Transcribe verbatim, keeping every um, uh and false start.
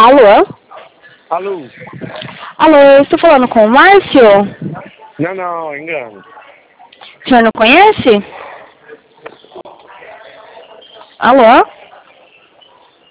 Alô? Alô? Alô, eu estou falando com o Márcio? Não, não, engano. O senhor não conhece? Alô?